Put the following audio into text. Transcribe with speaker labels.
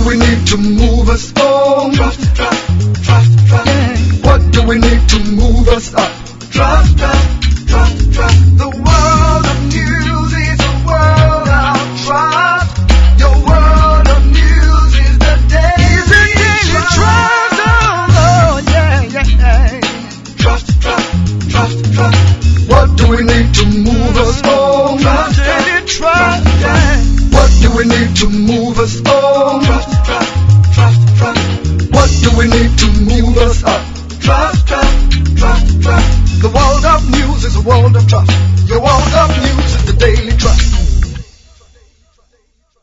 Speaker 1: do we need to move us on?
Speaker 2: Trust, trust, trust, trust.
Speaker 1: Yeah. What do we need to move us up?
Speaker 2: Trust, trust, trust, trust. The world of news is a world of trust. Your world of news is the daily trust.
Speaker 1: Oh, yeah, yeah.
Speaker 2: Trust, trust, trust, trust.
Speaker 1: What do we need to move us on?
Speaker 2: Trust,
Speaker 1: Daily
Speaker 2: trust,
Speaker 1: trust.
Speaker 2: trust.
Speaker 1: What do we need to move us on?
Speaker 2: Trust, trust, trust, trust.
Speaker 1: What do we need to move us up?
Speaker 2: Trust, trust, trust, trust.
Speaker 1: The world of news is a world of trust. Your world of news is the daily trust.